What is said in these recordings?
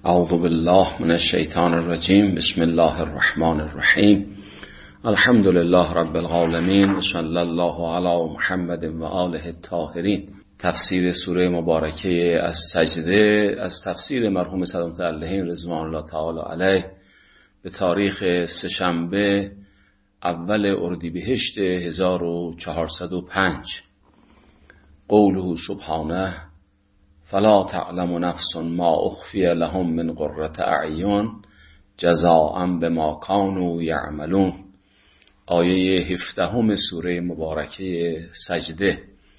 اعوذ بالله من الشیطان الرجیم. بسم الله الرحمن الرحیم. الحمد لله رب العالمین و صلی الله علی محمد و آله الطاهرین. تفسیر سوره مبارکه از سجده از تفسیر مرحوم سلامت علیه رضوان الله تعالی علیه به تاریخ سه‌شنبه اول اردیبهشت 1405. قوله سبحانه فلا تعلم نفس ما اخفی لهم من قرة اعین جزاء بما كانوا یعملون. آیه 17 سوره مبارکه سجده.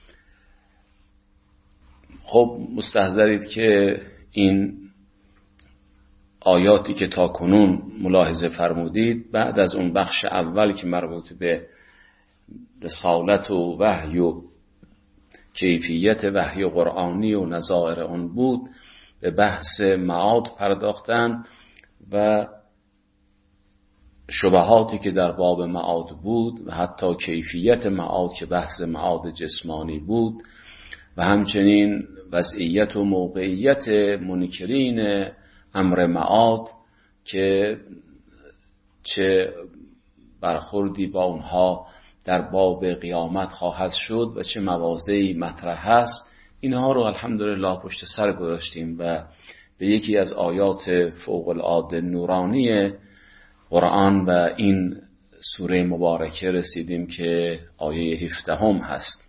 خب مستحضرید که این آیاتی که تا کنون ملاحظه فرمودید بعد از اون بخش اول که مربوط به رسالت و وحی و کیفیت وحی قرآنی و نظائر آن بود، به بحث معاد پرداختن و شبهاتی که در باب معاد بود و حتی کیفیت معاد که بحث معاد جسمانی بود و همچنین وضعیت و موقعیت منکرین امر معاد که چه برخوردی با اونها در باب قیامت خواهد شد و چه مواضعی مطرح هست. اینها رو الحمدلله پشت سر گذاشتیم و به یکی از آیات فوق العاده نورانی قرآن و این سوره مبارکه رسیدیم که آیه 17 هست.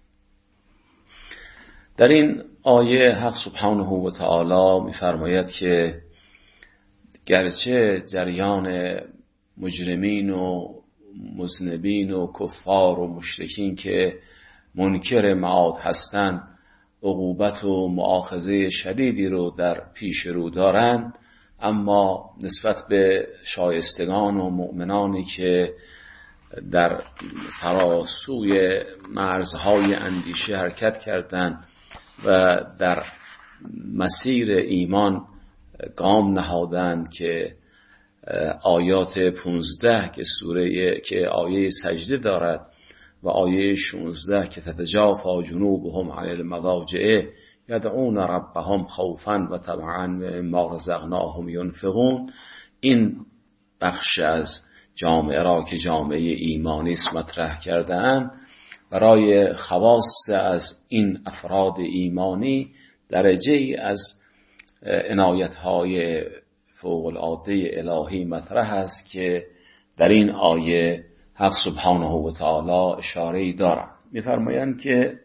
در این آیه حق سبحانه و تعالی می‌فرماید که گرچه جریان مجرمین و مذنبین و کفار و مشرکین که منکر معاد هستند عقوبت و مؤاخذه شدیدی رو در پیش رو دارند، اما نسبت به شایستگان و مؤمنانی که در فراسوی مرزهای اندیشه حرکت کردند و در مسیر ایمان گام نهادند که آیات 15 که سوره که آیه سجده دارد و آیه 16 که تتجافی جنوبهم عن المضاجع یدعون ربهم خوفا و طمعا مما رزقناهم ینفقون، این بخش از جامعه را که جامعه ایمانی است مطرح کرده‌اند برای خواص از این افراد ایمانی درجه از عنایت‌های فوق العاده الهی مطرح است که در این آیه حق سبحانه و تعالی اشاره‌ای دارند. می‌فرمایند که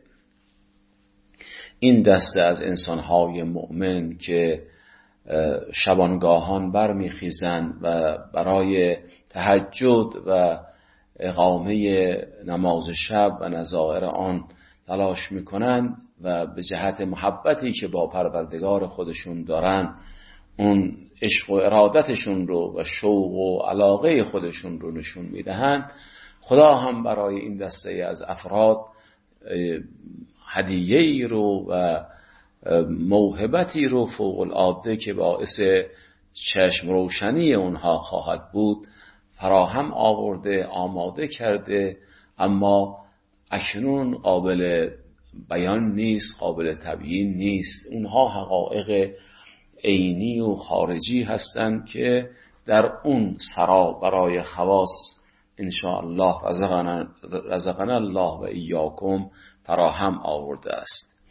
این دسته از انسان‌های مؤمن که شبانگاهان برمیخیزند و برای تهجد و اقامه نماز شب و نظائر آن تلاش می‌کنند و به جهت محبتی که با پروردگار خودشون دارند اون عشق و ارادتشون رو و شوق و علاقه خودشون رو نشون میدهند، خدا هم برای این دسته از افراد هدیه‌ای رو و موهبتی رو فوق العاده که باعث چشم روشنی اونها خواهد بود فراهم آورده، آماده کرده، اما اکنون قابل بیان نیست، قابل تبیین نیست. اونها حقایق عینی و خارجی هستند که در اون سرا برای خواص انشاءالله رزقنا الله و ایاکم فراهم آورده است.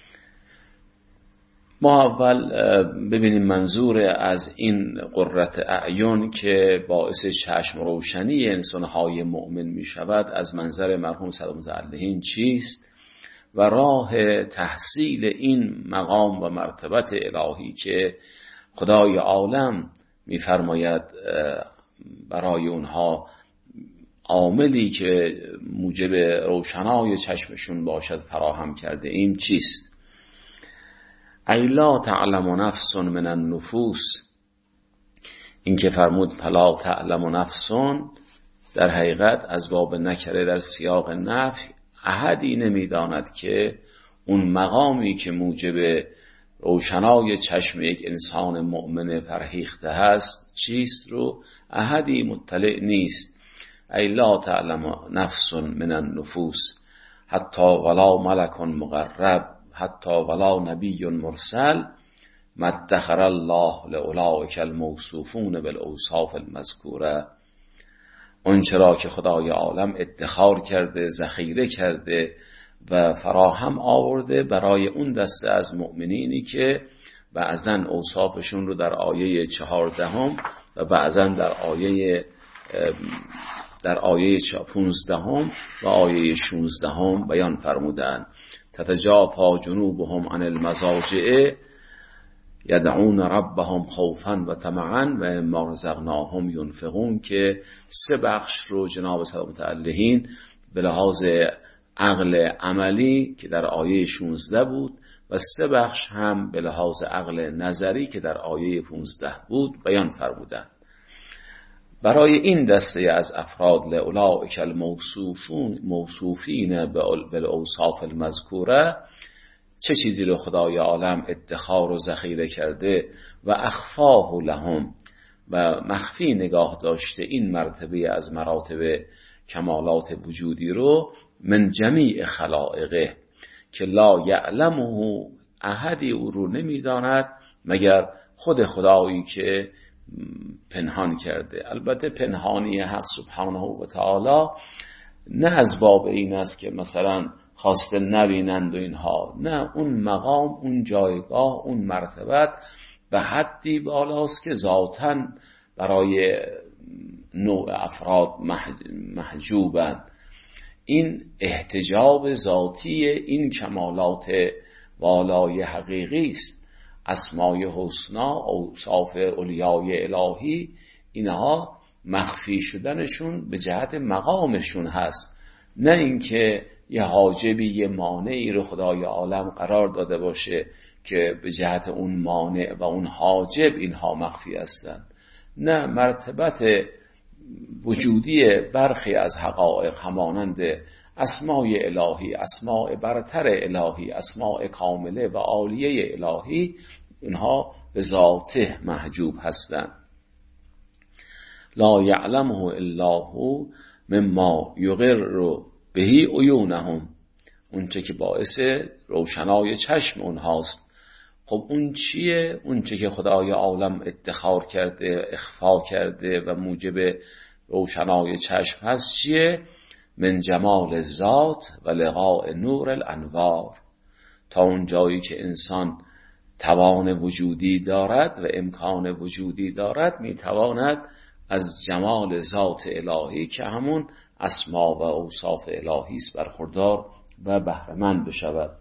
ما اول ببینیم منظور از این قرة اعین که باعث چشم روشنی انسانهای مؤمن می شود از منظر مرحوم سلامت علیه چیست و راه تحصیل این مقام و مرتبت الهی که خدای عالم می‌فرماید برای اونها عاملی که موجب روشنای چشمشون باشد فراهم کرده این چیست؟ ای لا تعلم نفس من النفوس، این که فرمود فلا تعلم نفس در حقیقت از باب نکره در سیاق نفی، احدی نمیداند که اون مقامی که موجب روشنای چشم یک انسان مؤمن فرهیخته هست چیست رو احدی مطلع نیست. ای لا تعلم نفس من النفوس حتی ولا ملک مقرب حتی ولا نبی مرسل مدخر الله لأولئک الموصوفون بالاوصاف المذکوره، اون چرا که خدای عالم ادخار کرده، ذخیره کرده و فراهم آورده برای اون دسته از مؤمنینی که بعضن اوصافشون رو در آیه 14 و بعضن در آیه 15 و آیه 16 بیان فرمودند. تتجافا جنوبهم عن المضاجع یدعون ربهم خوفا و طمعا و مما رزقناهم ینفقون، که 3 بخش رو جناب صادق متعلهین به لحاظ عقل عملی که در آیه 16 بود و 3 بخش هم به لحاظ عقل نظری که در آیه 15 بود بیان فرمودند. برای این دسته از افراد لأولئک الموصوفین بالاوصاف المذکوره چه چیزی رو خدای عالم ادخار و ذخیره کرده و اخفاه لهم و مخفی نگاه داشته این مرتبه از مراتب کمالات وجودی رو من جمیع خلائقه که لا یعلمه احدی او رو نمیداند مگر خود خدایی که پنهان کرده. البته پنهانی حق سبحانه و تعالی نه از باب این است که مثلا خواسته نبینند و اینها، نه، اون مقام، اون جایگاه، اون مرتبت به حدی بالاست که ذاتاً برای نوع افراد محجوبند. این احتجاب ذاتی این کمالات والای حقیقی است. اسمای حسنا، اوصاف اولیای الهی، اینها مخفی شدنشون به جهت مقامشون هست، نه اینکه یه حاجبی یه مانعی رو خدای عالم قرار داده باشه که به جهت اون مانع و اون حاجب اینها مخفی هستند. نه، مرتبت وجودی برخی از حقایق همانند اسمای الهی، اسماء برتر الهی، اسماء کامله و عالیه الهی، اینها به ذاته محجوب هستند. لا یعلمه الا هو مما یقر بهی عیونهم، اون چه که باعث روشنای چشم اونهاست. خب اون چیه؟ اون چه که خدای عالم ادخار کرده، اخفا کرده و موجب روشنای چشم هست چیه؟ من جمال ذات و لقاء نور الانوار، تا اون جایی که انسان توان وجودی دارد و امکان وجودی دارد میتواند از جمال ذات الهی که همون اسما و اوصاف الهی است برخوردار و بهره‌مند بشود.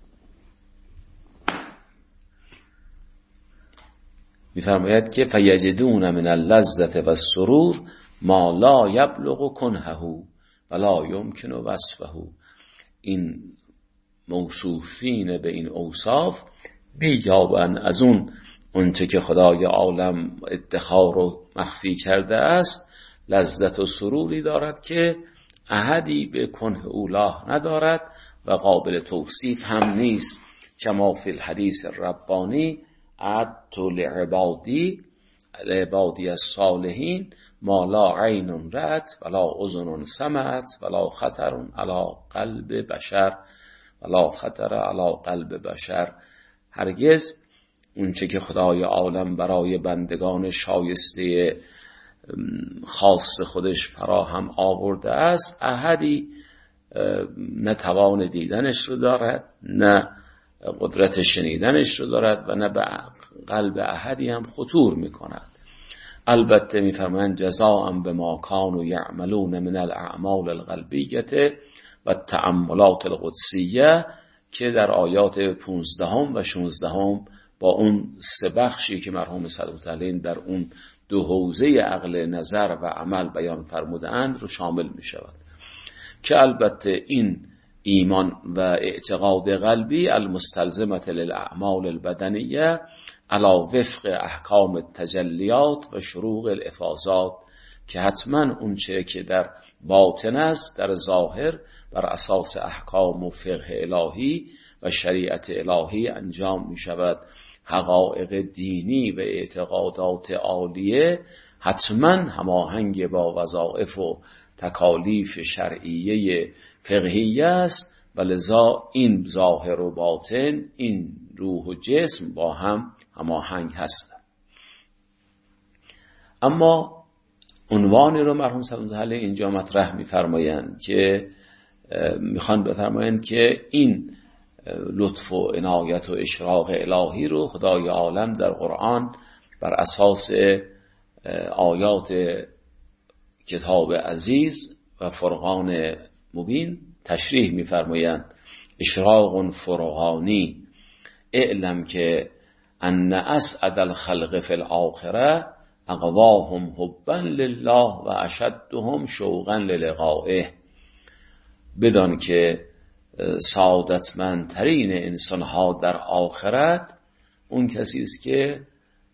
می‌فرماید که فیجدون من اللذة و السرور ما لا یبلغ کنهه و لا یمکن وصفه. این موصوفین به این اوصاف بیابن از اون چه که خدای عالم ادخار و مخفی کرده است، لذت و سروری دارد که احدی به کنه اولاه ندارد و قابل توصیف هم نیست. کما فی الحدیث الربانی اعدت لعبادی الصالحین ما لا عین رأت ولا اذن سمعت ولا خطر علی قلب بشر. هرگز اون چه که خدای عالم برای بندگان شایسته خاص خودش فراهم آورده است احدی نه توان دیدنش رو دارد، نه قدرت شنیدنش رو دارد و نه به قلب احدی هم خطور میکند. البته میفرمایند جزاء بما كانوا یعملون من الاعمال القلبیه و التأملات القدسیه، که در آیات 15 و 16 با اون 3 بخشی که مرحوم صادق تعالی در اون 2 حوزه عقل نظر و عمل بیان فرمودند رو شامل می شود، که البته این ایمان و اعتقاد قلبی المستلزمه للاعمال البدنیه علی وفق احکام التجلیات و شروق الافاضات، که حتما اون چه که در باطن است در ظاهر بر اساس احکام و فقه الهی و شریعت الهی انجام می شود. حقایق دینی و اعتقادات عالیه حتما هماهنگ با وظایف و تکالیف شرعیه فقهیه است و لذا این ظاهر و باطن، این روح و جسم با هم هماهنگ هستند. اما عنوانی رو مرحوم سلام الله علیه اینجا مطرح می‌فرمایند که میخوان بفرمایند که این لطف و عنایت و اشراق الهی رو خدای عالم در قرآن بر اساس آیات کتاب عزیز و فرقان مبین تشریح می‌فرمایند. اشراق فرقانی، اعلم که ان اسعد الخلق فی الاخره اقواهم حبا لله و اشدهم شوقا للقائه. بدان که سعادتمندترین انسانها در آخرت اون کسی است که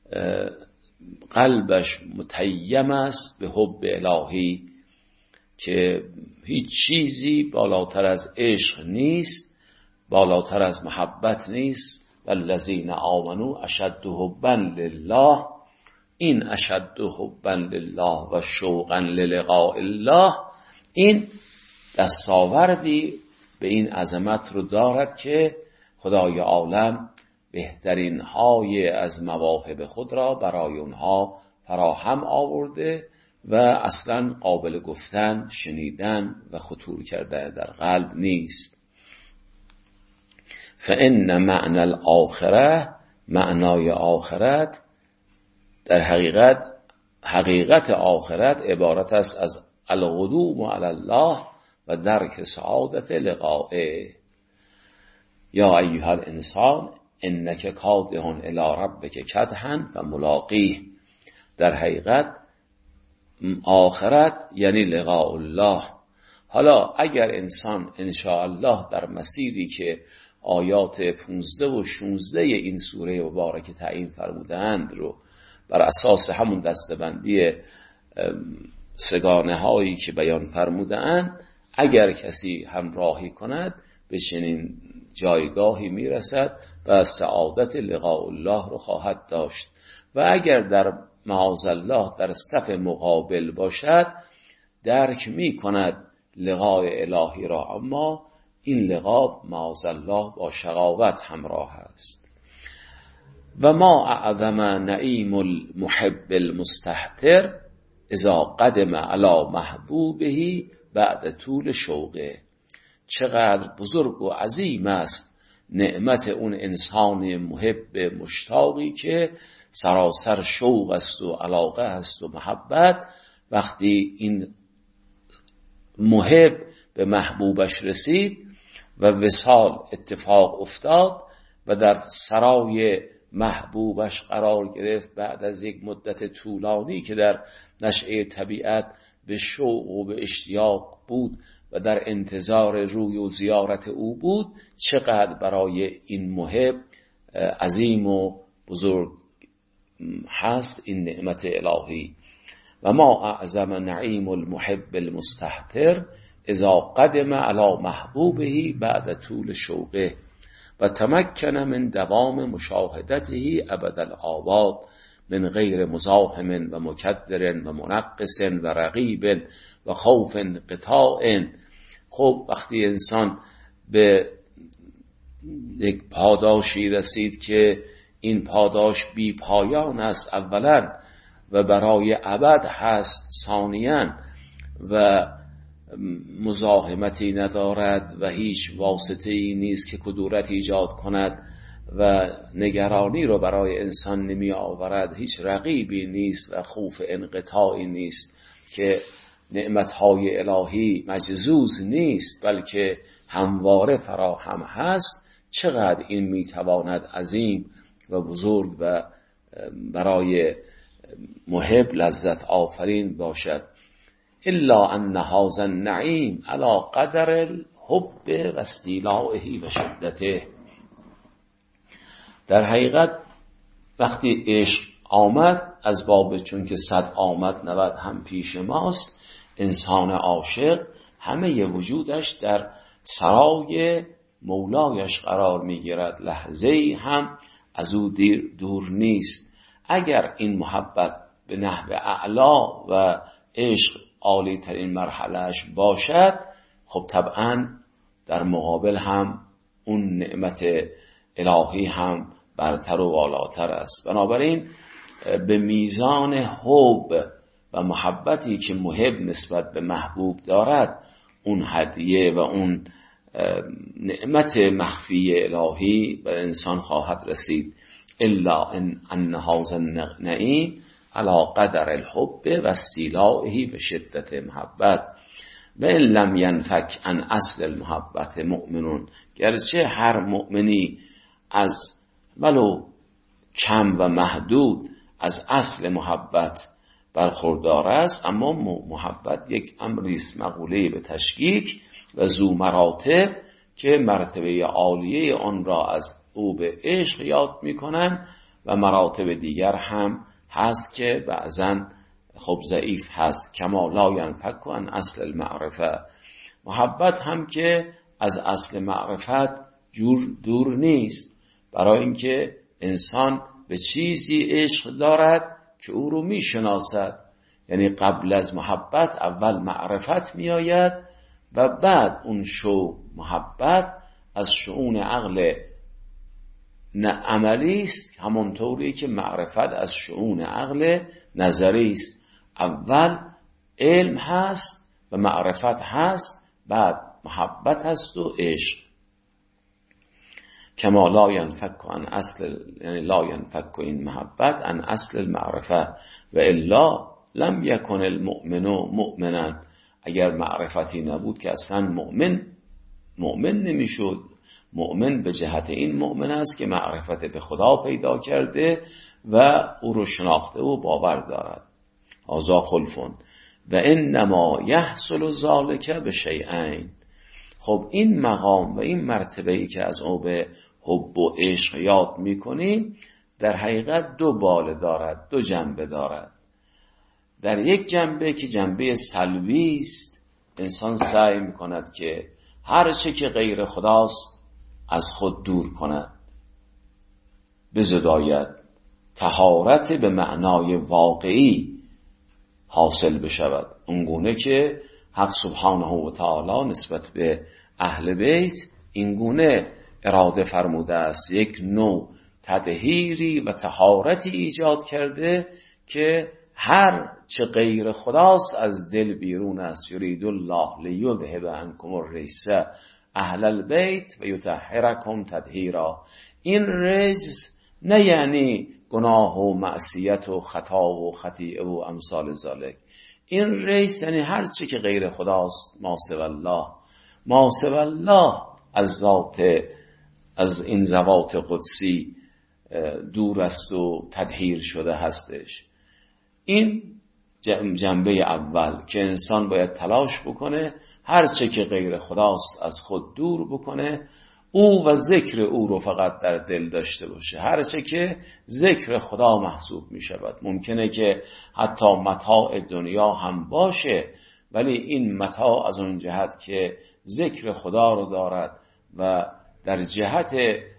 قلبش متیم است به حب الهی، که هیچ چیزی بالاتر از عشق نیست، بالاتر از محبت نیست. والذین آمنوا اشد حبا لله. این اشد حبا لله و شوقا للقاء الله، این دستاوردی به این عظمت رو دارد که خدای عالم بهترین های از مواهب خود را برای اونها فراهم آورده و اصلا قابل گفتن، شنیدن و خطور کردن در قلب نیست. فإن معنی الاخره، معنای آخرت، در حقیقت آخرت عبارت است از القدوم علی الله و درک سعادت لقائه. یا ایها الانسان انک کادح الی ربک کدحا فملاقیه. در حقیقت آخرت یعنی لقاء الله. حالا اگر انسان انشاءالله در مسیری که آیات 15 و 16 این سوره مبارکه تعیین فرمودند رو بر اساس همون دستبندی سگانه هایی که بیان فرمودند، اگر کسی همراهی کند به چنین جایگاهی میرسد و سعادت لقاء الله رو خواهد داشت. و اگر در معاذالله در صف مقابل باشد درک می کند لقاء الهی را، اما این لقاء معاذالله با شقاوت همراه است. و ما اعظم نعیم المحب المستهتر اذا قدم علی محبوبه بعد طول شوقه. چقدر بزرگ و عظیم است نعمت اون انسان محب مشتاقی که سراسر شوق است و علاقه است و محبت. وقتی این محب به محبوبش رسید و وصال اتفاق افتاد و در سرای محبوبش قرار گرفت بعد از یک مدت طولانی که در نشأه طبیعت به شوق و به اشتیاق بود و در انتظار روی و زیارت او بود، چقدر برای این محب عظیم و بزرگ هست این نعمت الهی. و ما اعظم نعیم المحب المستهتر اذا قدم علی محبوبه بعد طول شوقه و تمکن من دوام مشاهدته ابد الآباد من غیر مزاحم و مکدر و منقص و رقیب و خوف انقطاع. خب وقتی انسان به یک پاداشی رسید که این پاداش بی پایان است اولا و برای ابد هست ثانیاً و مزاحمتی ندارد و هیچ واسطه‌ای نیست که کدورت ایجاد کند و نگرانی رو برای انسان نمی آورد، هیچ رقیبی نیست و خوف انقطاعی نیست که نعمتهای الهی مجزوز نیست بلکه همواره فراهم هست. چقدر این میتواند عظیم و بزرگ و برای محب لذت آفرین باشد. الا ان هذا النعیم علی قدر الحب و استیلائه و شدته. در حقیقت وقتی عشق آمد از باب چون که 100 آمد 90 هم پیش ماست، انسان عاشق همه وجودش در سرای مولایش قرار میگیرد، لحظه‌ای هم از او دور نیست. اگر این محبت به نحو اعلا و عشق عالی ترین مرحلهش باشد، خب طبعا در مقابل هم اون نعمت الهی هم برتر و والاتر است. بنابراین به میزان حب و محبتی که محب نسبت به محبوب دارد، اون هدیه و اون نعمت مخفی الهی به انسان خواهد رسید. الا ان هذا النعیم علی قدر الحب و استیلائه به شدت محبت و ان لم ینفک عن اصل المحبت مؤمنون. گرچه هر مؤمنی از ولو کم و محدود از اصل محبت برخوردار است، اما محبت یک امری است مقوله به تشکیک و ذو مراتب که مرتبه عالیه آن را از او به عشق یاد میکنن و مراتب دیگر هم هست که بعضن خب ضعیف هست. کما لا ینفک عن اصل المعرفه، محبت هم که از اصل معرفت دور نیست، برای اینکه انسان به چیزی عشق دارد که او رو میشناسد. یعنی قبل از محبت اول معرفت میآید و بعد اون محبت از شؤون عقل عملی است، همونطوری که معرفت از شؤون عقل نظری است. اول علم هست و معرفت هست، بعد محبت هست و عشق. کما لا ینفک عن اصل، یعنی لا ینفک این محبت عن اصل المعرفه و الا لم یکن المؤمن مؤمنا. اگر معرفتی نبود که اصلا مؤمن نمیشد. مؤمن به جهت این مؤمن است که معرفت به خدا پیدا کرده و او رو شناخته و باور دارد. هذا خلفون و انما یحصل ذلک بشیئین. خب این مقام و این مرتبه‌ای که از او به حب و عشق یاد میکنیم در حقیقت دو باله دارد، دو جنبه دارد. در یک جنبه که جنبه سلبی است، انسان سعی میکند که هر چه که غیر خداست از خود دور کند، بزداید، طهارت به معنای واقعی حاصل بشود، اونگونه که حق سبحانه و تعالی نسبت به اهل بیت اینگونه اراده فرموده است. یک نوع تطهیری و طهارتی ایجاد کرده که هر چه غیر خداست از دل بیرون است. یرید الله لیذهب عنکم الرجس اهل البیت و یطهرکم تطهیرا. این رجس نه یعنی گناه و معصیت و خطا و خطیئه و امثال ذالک. این رجس یعنی هر چه که غیر خداست، ما سوی الله، ما سوی الله از این ذوات قدسی دور است و تطهیر شده هستش. این جنبه اول که انسان باید تلاش بکنه هر چه که غیر خداست از خود دور بکنه، او و ذکر او رو فقط در دل داشته باشه. هر چه که ذکر خدا محسوب می شود. ممکنه که حتی متاع دنیا هم باشه، ولی این متاع از اون جهت که ذکر خدا رو دارد و در جهت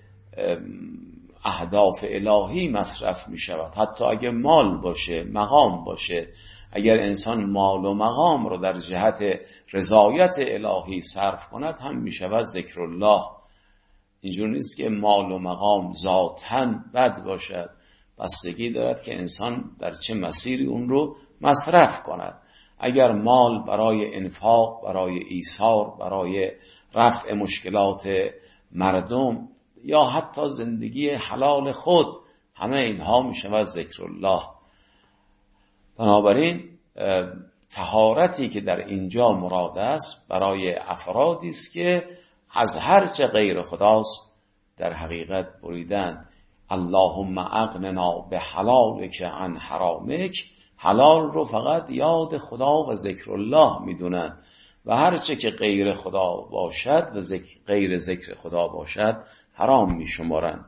اهداف الهی مصرف می شود. حتی اگه مال باشه، مقام باشه، اگر انسان مال و مقام رو در جهت رضایت الهی صرف کند هم می شود ذکر الله. اینجور نیست که مال و مقام ذاتاً بد باشد، بستگی دارد که انسان در چه مسیری اون رو مصرف کند. اگر مال برای انفاق، برای ایثار، برای رفع مشکلات مردم یا حتی زندگی حلال خود، همه اینها می شود ذکر الله. بنابراین طهارتی که در اینجا مراد است برای افرادی است که از هر چه غیر خداست در حقیقت بریدن. اللهم اغننا به حلالک عن حرامک. حلال رو فقط یاد خدا و ذکر الله میدونن و هر چه که غیر خدا باشد و غیر ذکر خدا باشد حرام میشمارن.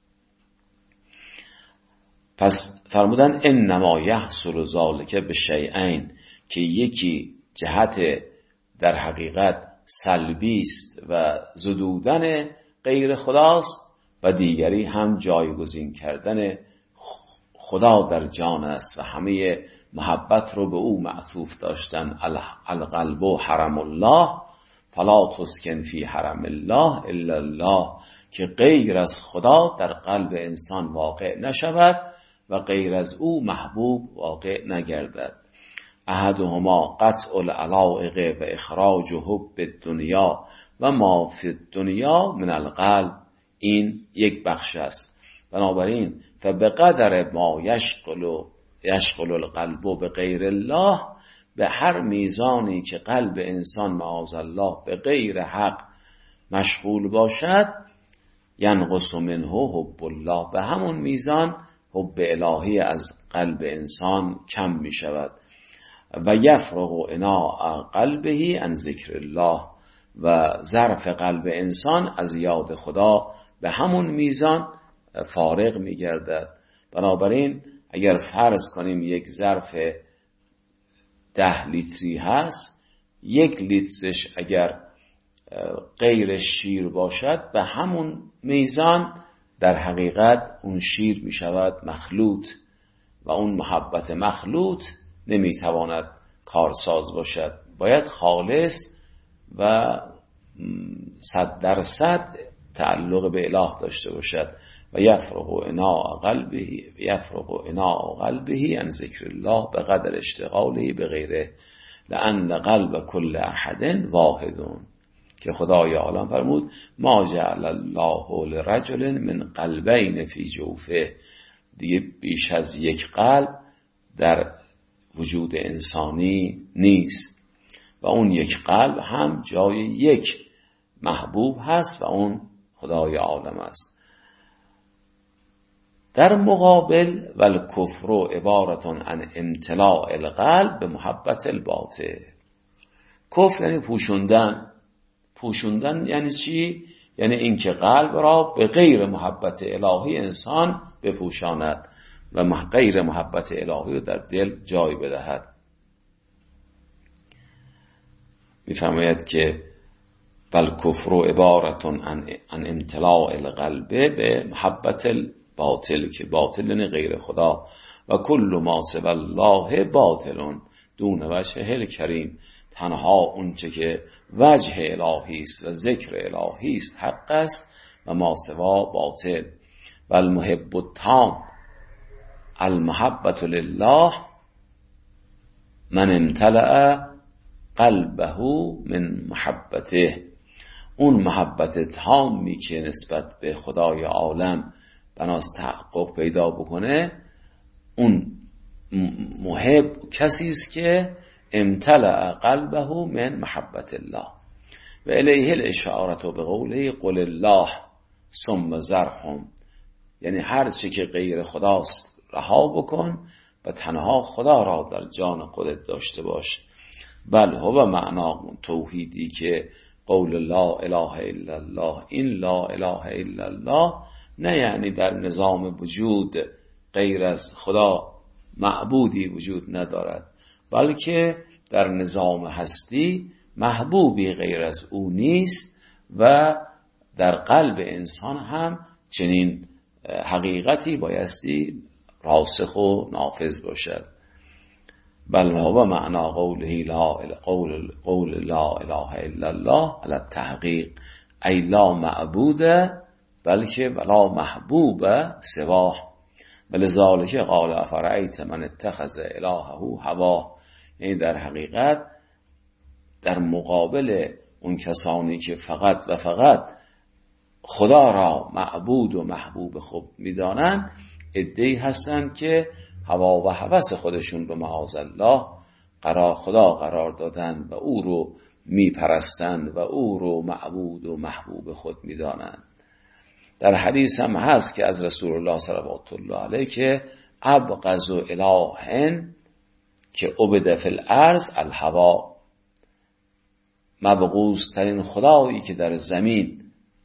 پس فرمودن انما یحصل ذلک بشیئین، که یکی جهت در حقیقت سلبی است و زدودن غیر خداست و دیگری هم جایگزین کردن خدا در جان است و همه محبت رو به او معطوف داشتن. القلب حرم الله فلا تسکن فی حرم الله الا الله، که غیر از خدا در قلب انسان واقع نشود و غیر از او محبوب واقع نگردد. احدهما قطع العلائق و اخراج حب الدنیا و ما فی الدنیا من القلب. این یک بخش است. بنابراین فبقدر ما یشغل القلب به غیر الله، به هر میزانی که قلب انسان معاذ الله به غیر حق مشغول باشد، ینقص منه حب الله، به همون میزان حب الهی از قلب انسان کم می شود. و یفرغ اناء قلبه عن ذکر الله، و ظرف قلب انسان از یاد خدا به همون میزان فارغ می گردد. بنابراین اگر فرض کنیم یک ظرف 10 لیتری هست، 1 لیترش اگر غیر شیر باشد، به همون میزان در حقیقت اون شیر می شود مخلوط و اون محبت مخلوط نمی تواند کارساز باشد. باید خالص و 100% تعلق به اله داشته باشد. و یفرغ اناء قلبه عن ذکر الله بقدر اشتغاله به غیره لأن قلب کل احد واحد، که خدای عالم فرمود ما جعل الله لرجل من قلبین فی جوفه. دیگه بیش از یک قلب در وجود انسانی نیست و اون یک قلب هم جای یک محبوب هست و اون خدای عالم است. در مقابل والکفر عبارت عن امتلاء القلب به محبت الباطل. کفر یعنی پوشوندن یعنی چی؟ یعنی اینکه قلب را به غیر محبت الهی انسان بپوشاند و غیر محبت الهی رو در دل جای بدهد. می‌فرماید که بل کفر عبارت عن امتلاء القلب به محبت الباطل، که باطل یعنی غیر خدا. و کل ما سوی الله باطل دون وجه الکریم، تنها اونچه که وجه الهی است و ذکر الهی است حق است و ما سوا باطل. و المحب التام المحبت لله من امتلأ قلبه من محبته. اون محبت تامی که نسبت به خدای عالم بناست تحقق پیدا بکنه، اون محب کسی است که امتلأ قلبه من محبت الله. و الیه الاشاره به قوله قل الله ثم ذرهم، یعنی هر چی که غیر خداست رها بکن و تنها خدا را در جان خودت داشته باش. بل هو معنا توحیدی که قول لا اله الا الله، این لا اله الا الله نه یعنی در نظام وجود غیر از خدا معبودی وجود ندارد، بلکه در نظام هستی محبوبی غیر از او نیست و در قلب انسان هم چنین حقیقتی بایستی راسخ و نافذ باشد. بل هو معنا قوله قول لا اله الا الله علی التحقیق، ای لا معبود بلکه ولا محبوب سواه. ولذالک قال افرأیت من اتخذ الهه هواه، یعنی در حقیقت در مقابل اون کسانی که فقط و فقط خدا را معبود و محبوب خود می‌دانند، عده‌ای هستند که هوا و هوس خودشون رو معاذالله خدا قرار دادند و او رو میپرستند و او رو معبود و محبوب خود می‌دانند. در حدیث هم هست که از رسول الله صلوات الله علیه که ابغض اله که عبد فی الارض الهوا، مبغوض ترین خدایی که در زمین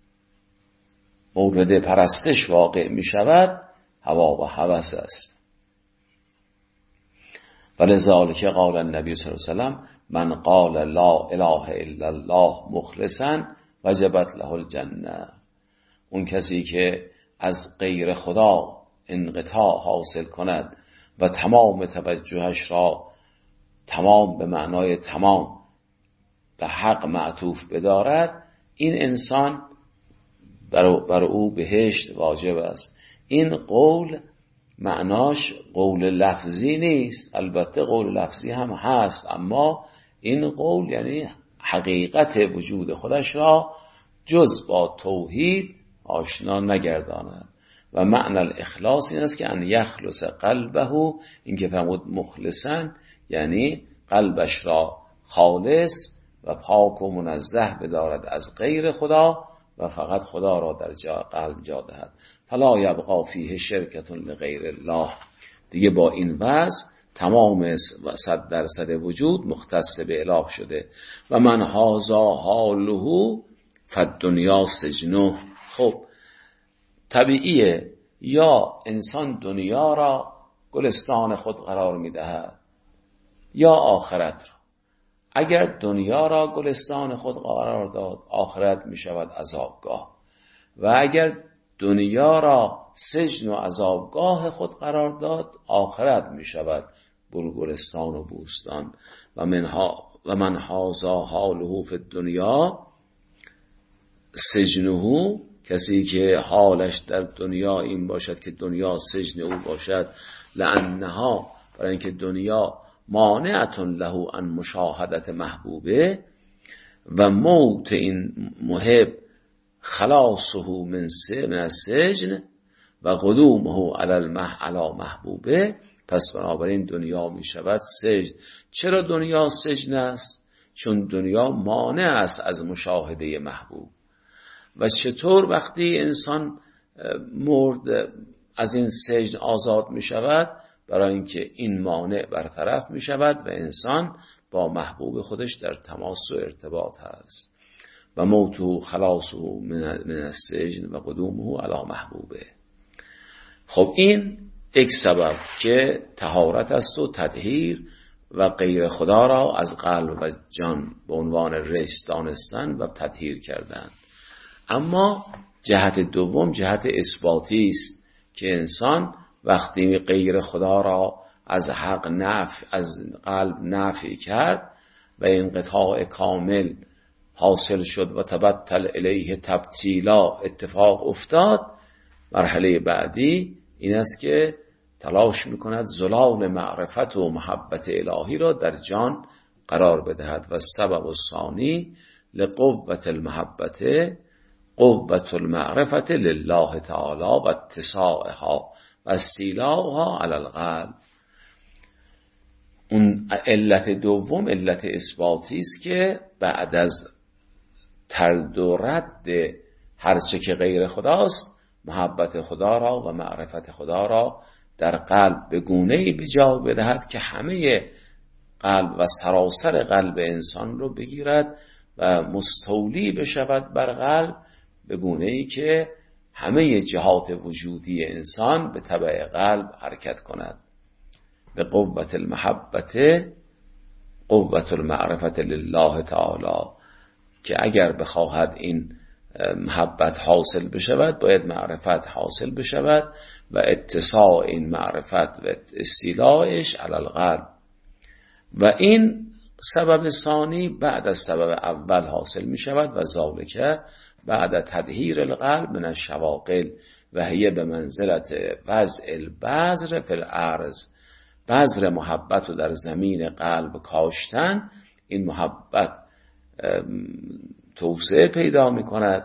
مورد پرستش واقع می شود هوا و هوس است. ولذالک قال النبی صلی الله علیه و سلم من قال لا اله الا الله مخلصا وجبت له الجنه. اون کسی که از غیر خدا انقطاع حاصل کند و تمام توجهش را، تمام به معنای تمام، به حق معطوف بدارد، این انسان بر او بهشت واجب است. این قول معناش قول لفظی نیست، البته قول لفظی هم هست، اما این قول یعنی حقیقت وجود خودش را جز با توحید آشنا نگرداند. و معنی الاخلاص این است که ان یخلص قلبه، این که فرمود مخلصا یعنی قلبش را خالص و پاک و منزه بدارد از غیر خدا و فقط خدا را در قلب جا دهد. فلا یبقى فیه شرکة لغیر الله. دیگه با این وضع تمام 100% وجود مختص به اله شده. و من هذا حاله فالدنیا سجنه. خب طبیعیه یا انسان دنیا را گلستان خود قرار میدهد یا آخرت را. اگر دنیا را گلستان خود قرار داد، آخرت می شود عذابگاه، و اگر دنیا را سجن و عذابگاه خود قرار داد، آخرت می شود گلستان و بوستان. و من هذا حاله فی الدنیا سجنه، کسی که حالش در دنیا این باشد که دنیا سجن او باشد، لانها، برای اینکه دنیا مانعة له عن مشاهدت محبوبه، و موت این محب خلاصه من السجن و قدومه علی محبوبه. پس بنابراین دنیا می شود سجن. چرا دنیا سجن است؟ چون دنیا مانع است از مشاهده محبوب. و چطور وقتی انسان مرد از این سجن آزاد می شود؟ برای اینکه این مانع برطرف می شود و انسان با محبوب خودش در تماس و ارتباط هست. و موته خلاصه من السجن و قدومه علی محبوبه. خب این یک سبب که طهارت است و تطهیر و غیر خدا را از قلب و جان به عنوان رجس دانستن و تطهیر کردن. اما جهت دوم جهت اثباتی است که انسان وقتی غیر خدا را از حق از قلب نفی کرد و انقطاع کامل حاصل شد و تبتل الیه تبتیلا اتفاق افتاد، مرحله بعدی این است که تلاش میکند زلال معرفت و محبت الهی را در جان قرار بدهد. و سبب الثانی لقوة المحبت قوة المعرفت لله تعالی و اتساعها و استیلاها علی القلب. اون علت دوم علت اثباتی است که بعد از ترد و رد هر چه که غیر خداست، محبت خدا را و معرفت خدا را در قلب به گونه‌ای به جا بدهد که همه قلب و سراسر قلب انسان رو بگیرد و مستولی بشود بر قلب به گونه‌ای که همه جهات وجودی انسان به تبع قلب حرکت کند. به قوة المحبت قوة المعرفت لله تعالی، که اگر بخواهد این محبت حاصل بشود باید معرفت حاصل بشود و اتساع این معرفت و استیلاعش علی القلب. و این سبب ثانی بعد از سبب اول حاصل می شود و ذالک بعد تطهیر القلب من الشواغل و هی به منزلت وضع البذر فی الارض. بذر محبت رو در زمین قلب کاشتن، این محبت توسعه پیدا می کند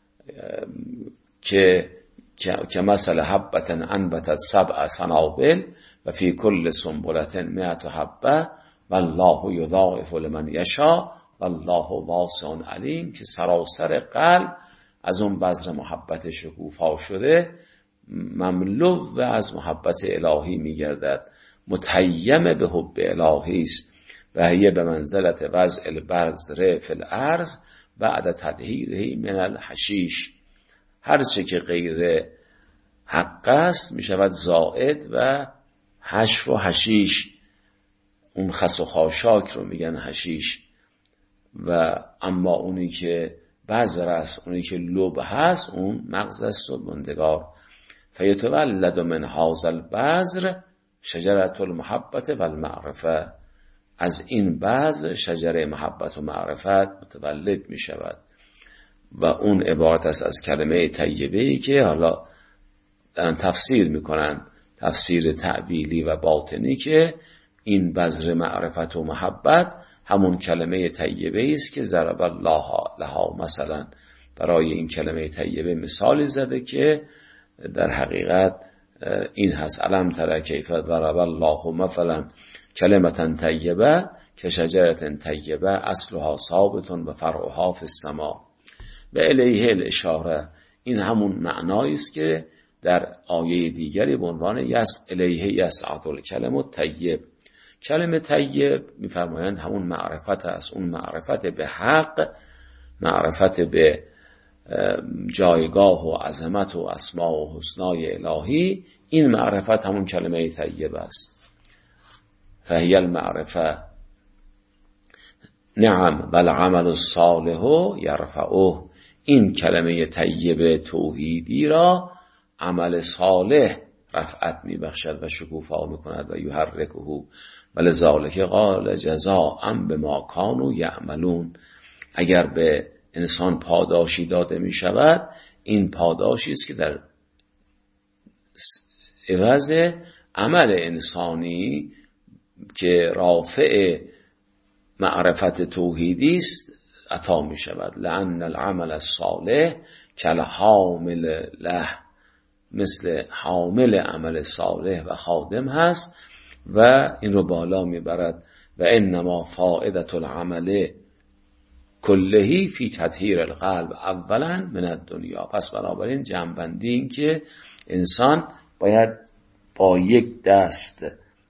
که مثل حبت انبتت 7 سنابل و فی کل سنبلة 100 حبه والله یضاعف لمن یشاء والله واسع علیم، که سراسر قلب از اون بذر محبت شکوفا شده مملو و از محبت الهی می گردد، متیم به حب الهی است. و هی به منزلت وضع البذر فی الارض بعد تطهیره من الحشیش. هر چه که غیر حق است می شود زائد و حشو و حشیش. اون خس و خاشاک رو میگن حشیش، و اما اونی که بذر است، اونی که لب هست، اون مغز است و ماندگار. فیتولد من هذا البذر شجرة المحبت و المعرفه. از این بذر شجره محبت و معرفت متولد می شود. و اون عبارت است از کلمه طیبه‌ای که حالا دارن تفسیر میکنن، تفسیر تعبیلی و باطنی، که این بذر معرفت و محبت همون کلمه طیبه است که ضرب الله لها. مثلا برای این کلمه طیبه مثالی زده که در حقیقت این هست: الم تر کیف ضرب الله مثلا کلمة طیبه کشجرة طیبه اصلها ثابت و فرعها فی السماء و الیه الاشاره. این همون معنایی است که در آیه دیگری به عنوان الیه یصعد الکلم الطیب. کلمه طیب میفرمایند همون معرفت است، اون معرفت به حق، معرفت به جایگاه و عظمت و اسماء و حسنای الهی. این معرفت همون کلمه طیب است. فهی المعرفه نعم و العمل الصالح یرفعه. این کلمه طیب توحیدی را عمل صالح رفعت میبخشد و شکوفا میکند و یحرکه ولذالک قال جزاء بما کانوا یعملون. اگر به انسان پاداشی داده می شود، این پاداشی است که در عوض عمل انسانی که رافع معرفت توحیدی است عطا می شود. لأن العمل الصالح کالحامل له، مثل حامل عمل صالح و خادم هست و این رو بالا می برد. و انما فائدة العمل کلهی فی تطهیر القلب اولا من الدنیا. پس بنابراین جمع‌بندی این که انسان باید با یک دست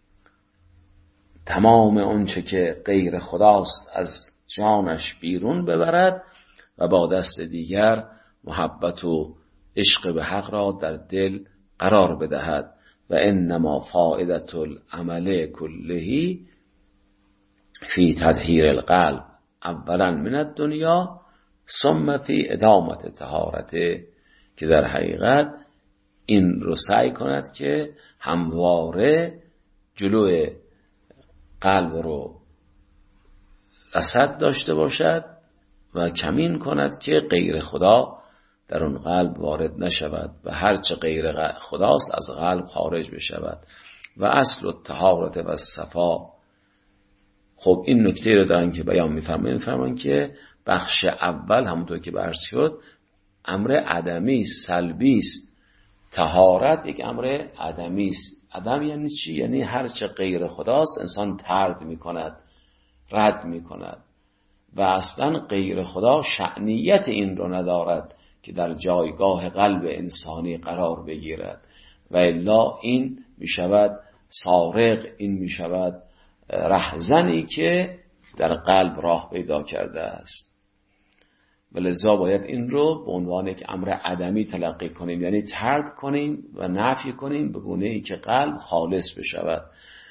تمام اونچه که غیر خداست از جانش بیرون ببرد و با دست دیگر محبت و عشق به حق را در دل قرار بدهد. و انما فائدة العمل کلهی فی تطهیر القلب اولا من الدنیا ثم فی ادامت طهارته، که در حقیقت این رو سعی کند که همواره جلوی قلب رو رصد داشته باشد و کمین کند که غیر خدا در اون قلب وارد نشود و هرچه غیر خداست از قلب خارج بشود. و اصل الطهارت و الصفا. خب این نکته رو دارن که بیان میفرمایند که بخش اول همونطور که عرض شد امر عدمی سلبی است. طهارت یک امر عدمی است. عدم یعنی چی؟ یعنی هر چه غیر خداست انسان طرد میکند، رد میکند و اصلا غیر خدا شأنیت این رو ندارد که در جایگاه قلب انسانی قرار بگیرد و الا این میشود سارق، این میشود رهزنی که در قلب راه پیدا کرده است. ولذا باید این رو به عنوان یک امر عدمی تلقی کنیم، یعنی طرد کنیم و نفی کنیم به گونه‌ای که قلب خالص بشود.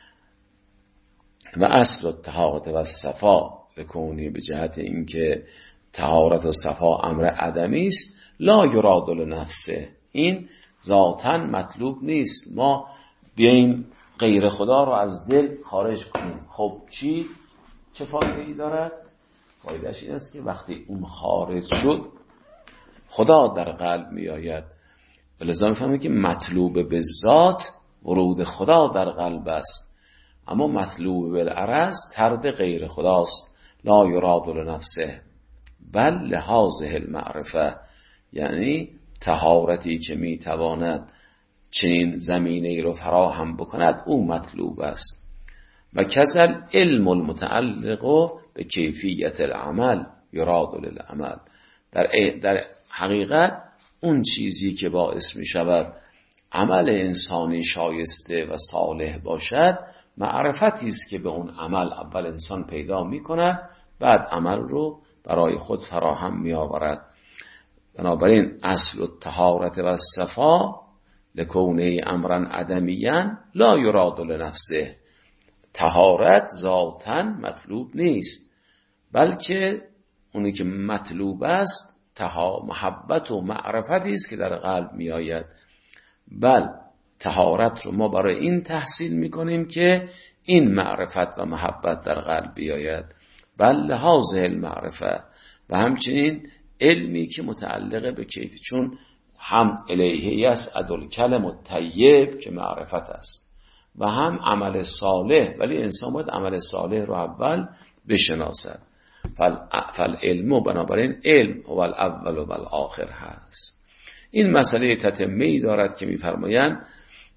و اصل الطهارت و الصفا لکونی، به جهت اینکه طهارت و صفا امر عدمی است، لا یراد لنفسه، این ذاتاً مطلوب نیست ما بیاییم غیر خدا رو از دل خارج کنیم. خب چه فایده‌ای دارد؟ فایدهش این است که وقتی اون خارج شد خدا در قلب می آید. ولذا میفهمیم که مطلوب به ذات ورود خدا در قلب است، اما مطلوب بالعرض طرد غیر خداست. لا یراد لنفسه بل لهذه المعرفه، یعنی طهارتی که میتواند چنین زمینه‌ای رو فراهم بکند او مطلوب است. و کذل علم المتعلق به کیفیت العمل یراد للعمل، در حقیقت اون چیزی که باعث می شود عمل انسانی شایسته و صالح باشد معرفتی است که به اون عمل اول انسان پیدا می کند، بعد عمل رو برای خود فراهم می آورد. بنابراین اصل الطهارت و الصفا لکونه امرا عدمیا لا یراد لنفسه، طهارت ذاتاً مطلوب نیست، بلکه اونی که مطلوب است محبت و معرفتی است که در قلب می آید. بل طهارت رو ما برای این تحصیل می کنیم که این معرفت و محبت در قلب بیاید. بل لهذه المعرفه، و همچنین علمی که متعلق به کیف، چون هم الیه یسعد الکلم الطیب که معرفت است و هم عمل صالح، ولی انسان باید عمل صالح رو اول بشناسد. فالعلم، بنابراین علم هو الاول و الاخر هست. این مسئله تتمه‌ای دارد که می‌فرمایند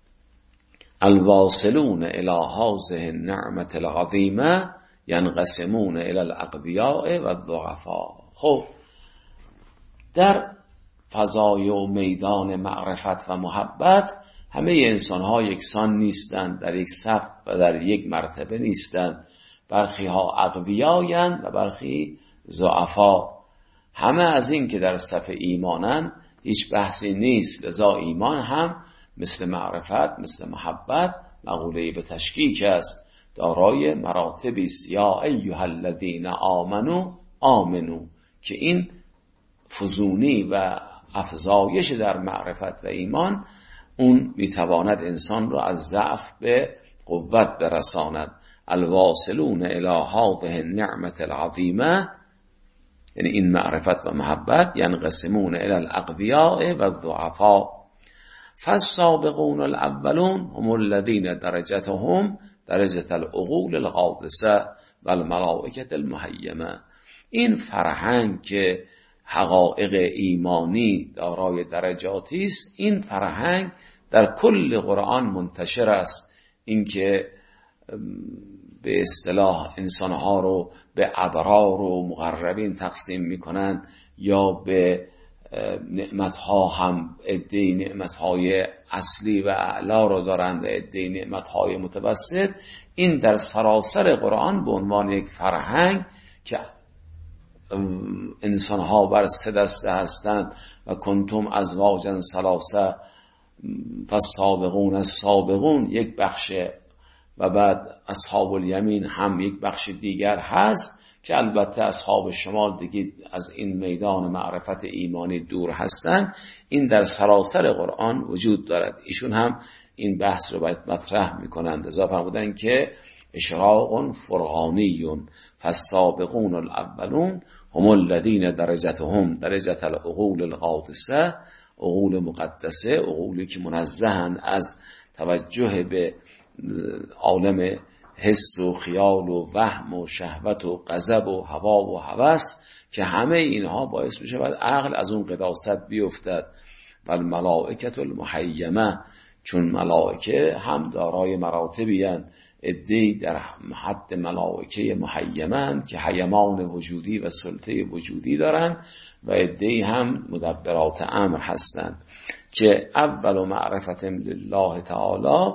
الواصلون الی هذه النعمة العظیمه ینقسمون الی الاقویاء و الضعفاء. خب در فضای و میدان معرفت و محبت همه انسان‌ها یکسان نیستند، در یک صف و در یک مرتبه نیستند. برخی ها اقویایند و برخی ضعفا. همه از این که در صف ایمانن هیچ بحثی نیست، لذا ایمان هم مثل معرفت، مثل محبت مقوله به تشکیک است، دارای مراتبی است. یا ایها الذین آمنوا آمنوا، که این فزونی و افزایش در معرفت و ایمان اون میتواند انسان را از ضعف به قوت برساند. الواصلون الی هذه النعمة العظیمه، یعنی این معرفت و محبت، ینقسمون الی الاقویاء و الضعفاء. فالسابقون الاولون هم الذین درجتهم درجة العقول القادسه و الملائکة المهیمه. این فرهنگ که حقایق ایمانی دارای درجاتی است، این فرهنگ در کل قرآن منتشر است. این که به اصطلاح انسانها رو به ابرار و مقربین تقسیم میکنن، یا به نعمتها هم عده‌ای نعمتهای اصلی و اعلا رو دارند و عده‌ای نعمتهای متوسط، این در سراسر قرآن به عنوان یک فرهنگ که انسانها بر سه دسته هستند و کنتم ازواجا ثلاثه فالسابقون السابقون یک بخش، و بعد اصحاب الیمین هم یک بخش دیگر هست که البته اصحاب شمال دیگه از این میدان معرفت ایمانی دور هستند. این در سراسر قرآن وجود دارد. ایشون هم این بحث رو باید مطرح میکنند. لذا فرمودن که اشراق فرقانی فالسابقون الاولون هم الذین درجتهم درجة العقول القادسه، عقول مقدسه، عقولی که منزهن از توجه به عالم حس و خیال و وهم و شهوت و غضب و هوا و هوس، که همه اینها باعث میشه بعد عقل از اون قداست بیفتد. و الملائکة المهیمه، چون ملائکه هم دارای مراتبی اند، عده‌ای در حد ملائکه مهیمه که حیمان وجودی و سلطه وجودی دارند، و عده‌ای هم مدبرات امر هستند که اول معرفت لله تعالی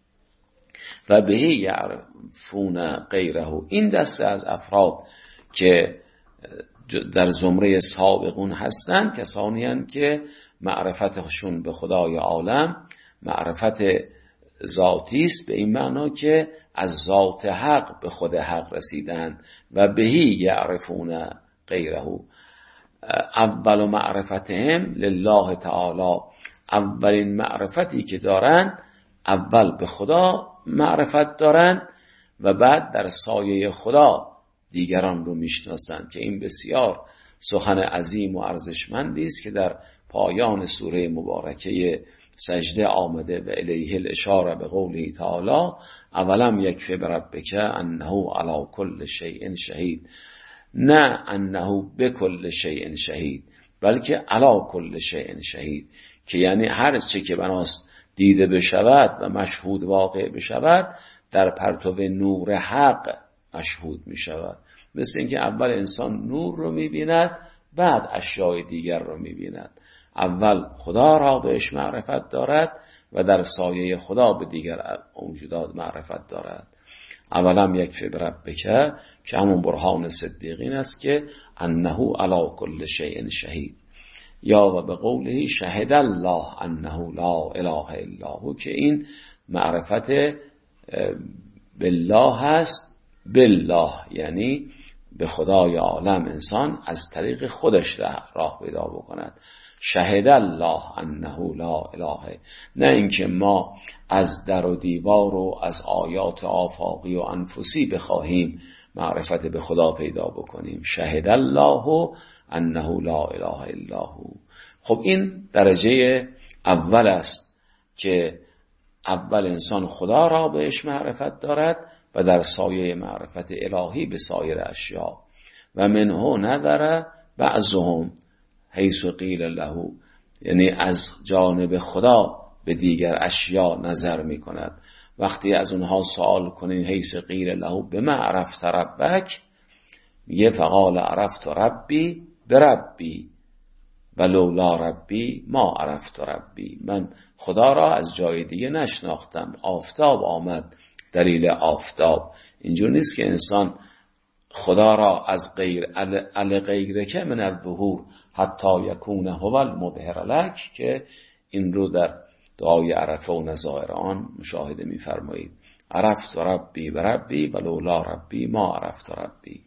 و به یعرفون غیره. این دسته از افراد که در زمره سابقون هستند کسانی هستند که معرفتشون به خدای عالم معرفت ذاتی است، به این معنا که از ذات حق به خود حق رسیدن. و بهی یعرفون غیره، اول معرفتهم لله تعالی، اولین معرفتی که دارن اول به خدا معرفت دارن و بعد در سایه خدا دیگران رو میشناسن، که این بسیار سخن عظیم و ارزشمندی است که در پایان سوره مبارکه سجده آمده و الیه الاشاره به قوله تعالی اولم یکفی بربک انه علی کل شیء شهید، نه انه بكل شیء شهید بلکه علی کل شیء شهید، که یعنی هر چه که بناست دیده بشود و مشهود واقع بشود در پرتو نور حق مشهود می شود. مثل اینکه اول انسان نور رو می بیند، بعد اشیاء دیگر رو می بیند. اول خدا را بهش معرفت دارد و در سایه خدا به دیگر موجودات معرفت دارد. اولم یکفی بربک، که همون برهان صدیقین است که انه علی کل شیء شهید، یا و به قوله شهد الله انه لا اله الا هو، که این معرفت بالله هست. بالله یعنی به خدای عالم انسان از طریق خودش راه پیدا بکند. شهد الله انه لا اله، نه اینکه ما از در و دیوار و از آیات آفاقی و انفسی بخواهیم معرفت به خدا پیدا بکنیم. شهد الله انه لا اله الا هو. خب این درجه اول است که اول انسان خدا را بهش معرفت دارد و در سایه معرفت الهی به سایر اشیاء. و منه نظر بعضهم حیث قیل له، یعنی از جانب خدا به دیگر اشیاء نظر می کند. وقتی از اونها سوال کنیم حیث قیل له بما عرفت ربک، میگه فقال عرفت ربی بربی و لولا ربی ما عرفت ربی، من خدا را از جای دیگه نشناختم. آفتاب آمد دلیل آفتاب. اینجور نیست که انسان خدا را از غیر غیرک من الظهور حتی یکون هو المظهر لک، که این رو در دعای عرفه و نظائر آن مشاهده می‌فرمایید. عرفت ربی و ربی و لولا ربی ما عرفت ربی.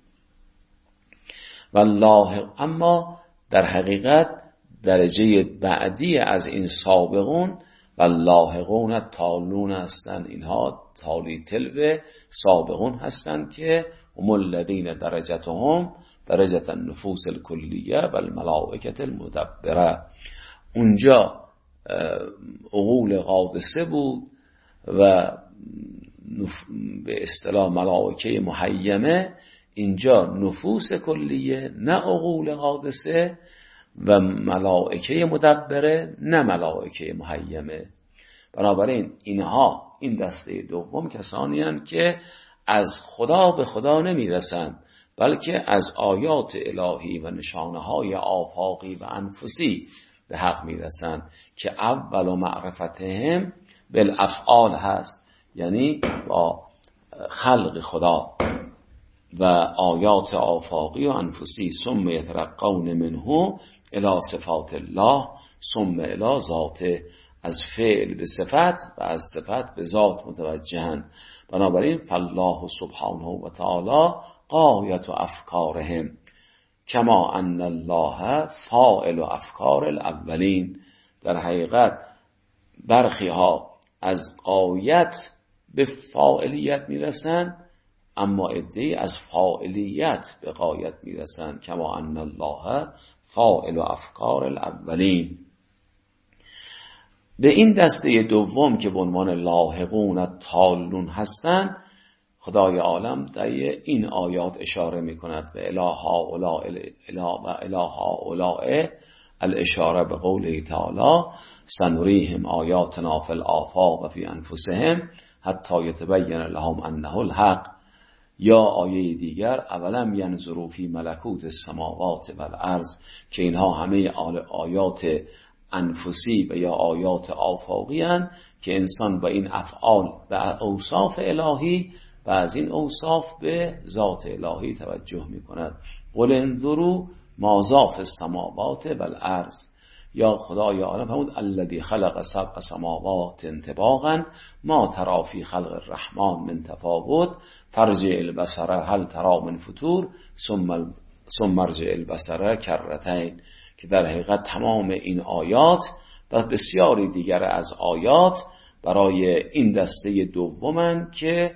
والله، اما در حقیقت درجه بعدی از این سابقون واللاحقون تالون هستند. اینها تالی تلو سابقون هستند که هم الذین درجتهم درجه النفوس الکلیه و الملائکه المدبره. اونجا عقول قادسه بود و به اصطلاح ملائکه محیمه، اینجا نفوس کلیه نه عقول قادسه، و ملائکه مدبره نه ملائکه محیمه. بنابراین اینها، این دسته دوم کسانی هستند که از خدا به خدا نمیرسند، بلکه از آیات الهی و نشانه های آفاقی و انفسی به حق میرسند که اول معرفتهم بالافعال هست، یعنی با خلق خدا و آیات آفاقی و انفسی. ثم یترقون منه الی صفات الله ثم الی ذاته، از فعل به صفت و از صفت به ذات متوجهن. بنابراین فالله سبحانه و تعالی غایت افکارهم کما ان الله فاعل افکار الاولین. در حقیقت برخی ها از غایت به فاعلیت میرسن، اما عده‌ای از فاعلیت به غایت میرسن. کما ان الله فاعل افکار الاولین. به این دسته دوم که به عنوان لاحقون تالون هستند، خدای عالم در این آیات اشاره می کند و اله هؤلاء الاشاره به قوله تعالی سنریهم آیاتنا فی الآفاق و فی انفسهم حتی یتبین لهم انه الحق. یا آیه دیگر اولم ینظروا فی ملکوت السماوات و الارض، که اینها همه آیات انفسی و یا آیات آفاقی هستند که انسان با این افعال و اوصاف الهی و از این اوصاف به ذات الهی توجه می کند. قل انظروا ماذا فی السماوات و الارض، یا خدای عالم فرمود الذی خلق سبع سماوات طباقا ما تری فی خلق الرحمن من تفاوت فرجع البصر هل تری من فطور ثم ارجع البصر کرتین. که در حقیقت تمام این آیات و بسیاری دیگر از آیات برای این دسته دومن که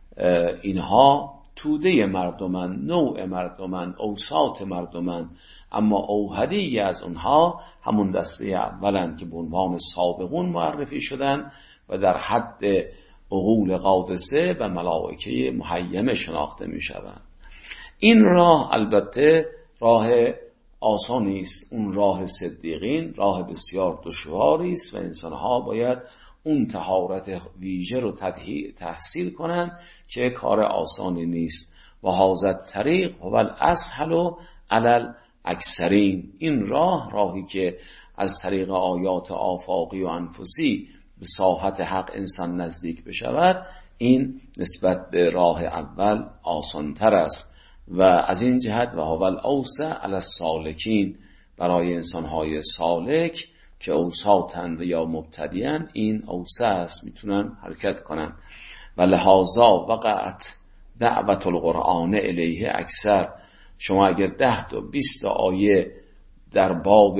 اینها توده مردمن، نوع مردمن، اوساط مردمن، اما اوحدی از اونها همون دسته اولن که به عنوان سابقون معرفی شدن و در حد عقول قادسه و ملائکه محیمه شناخته می شوند. این راه البته راه آسانی است، اون راه صدیقین راه بسیار دشواری است و انسانها باید اون طهارت ویژه رو تحصیل کنن که کار آسانی نیست. و هذا طریق هو الاسهل علی الاکثرین. این راهی که از طریق آیات آفاقی و انفسی به ساحت حق انسان نزدیک بشود، این نسبت به راه اول آسانتر است و از این جهت و هو الاوسع علی السالکین، برای انسانهای سالک که اوساطن و یا مبتدیان این اوسع است، میتونن حرکت کنن. و لحاظا وقعت دعوت القرآن الیه اکثر. شما اگر 10 تا 20 تا آیه در باب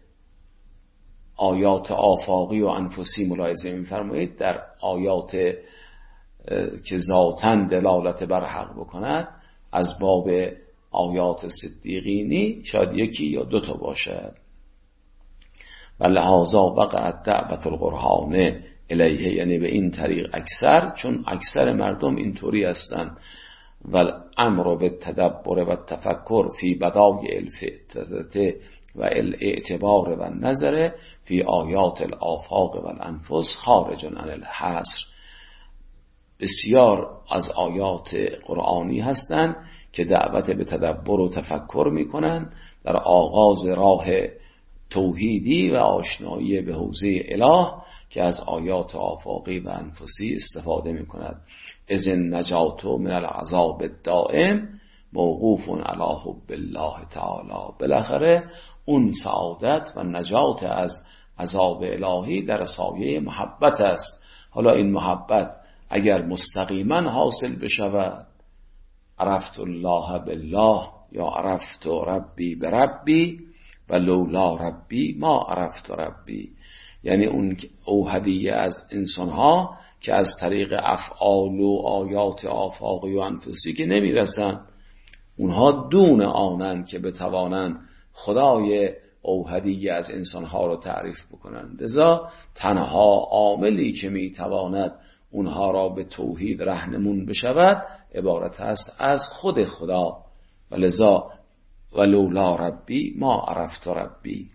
آیات آفاقی و انفسی ملاحظه می‌فرمایید، در آیات که ذاتاً دلالت بر حق بکند، از باب آیات صدیقینی شاید یکی یا دوتا باشد. و لحاظا وقعت دعوت القرآن الیه، یعنی به این طریق اکثر، چون اکثر مردم اینطوری هستن. و الامر بالتدبر و التفکر فی بدایع الفطرة و الاعتبار و النظر فی آیات الآفاق و الانفس خارج عن الحصر. بسیار از آیات قرآنی هستند که دعوت به تدبر و تفکر میکنن در آغاز راه توحیدی و آشنایی به حوزه اله، که از آیات آفاقی و انفسی استفاده میکند. اذ النجات من العذاب الدائم موقوف علی حب الله تعالی. بالاخره اون سعادت و نجات از عذاب الهی در سایه محبت است. حالا این محبت اگر مستقیما حاصل بشود، عرفت الله بالله یا عرفت ربی بربی و لولا ربی ما عرفت ربی، یعنی اون اوحدیه از انسانها که از طریق افعال و آیات آفاقی و انفسی که نمیرسن، اونها دون آنن که بتوانن خدای اوحدیه از انسانها رو تعریف بکنن. لذا تنها عاملی که میتواند اونها را به توحید رهنمون بشود عبارت است از خود خدا. و لذا ولولا ربی ما عرفت ربی.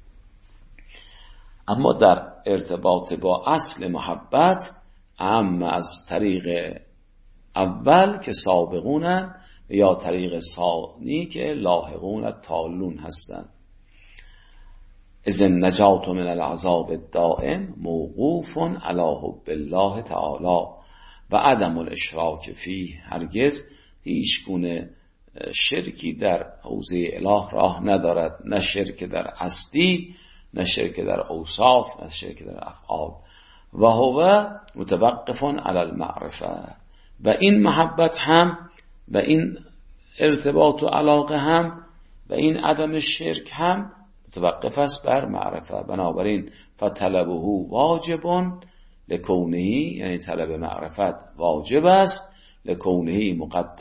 اما در ارتباط با اصل محبت، اما از طریق اول که سابقونن یا طریق ثانی که لاحقون تالون هستند. اذ النجات من العذاب الدائم موقوف علی حب الله تعالی و عدم الاشراک فیه. هرگز هیچ گونه شرکی در حوزه اله راه ندارد، نه شرک در اصلی، نه شرک در اوصاف، نه شرک در افعال. و هو متوقف علی المعرفه. و این محبت هم و این ارتباط و علاقه هم و این عدم شرک هم متوقف است بر معرفه. بنابراین فطلبه واجب لکونه، یعنی طلب معرفت واجب است، لکونه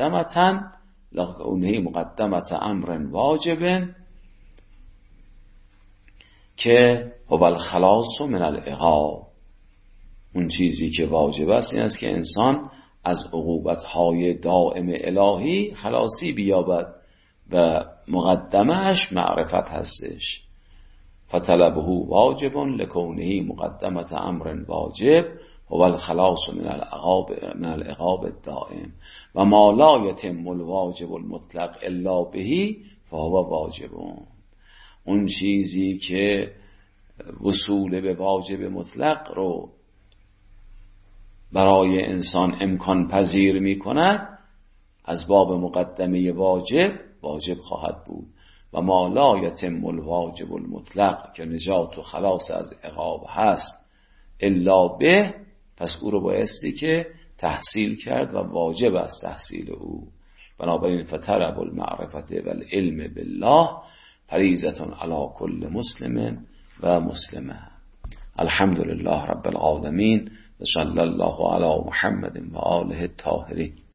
مقدمت امر واجب که هو الخلاص من العقاب. اون چیزی که واجب است این است که انسان از عقوبت‌های دائم الهی خلاصی بیابد و مقدمهش معرفت هستش. فطلبه واجب لکونه مقدمت امر واجب هو الخلاص من العقاب الدائم و ما لا یتم الواجب المطلق الا به فهو واجب. اون چیزی که وصول به واجب مطلق رو برای انسان امکان پذیر می کند، از باب مقدمه واجب خواهد بود. و ما لا یتم الواجب المطلق که نجات و خلاص از عقاب هست الا به، پس او رو بایستی که تحصیل کرد و واجب است تحصیل او. بنابراین فطلب المعرفت و العلم بالله فریضة علی کل مسلم و مسلمه. الحمد لله رب العالمین و صلی الله علی محمد و آله الطاهرین.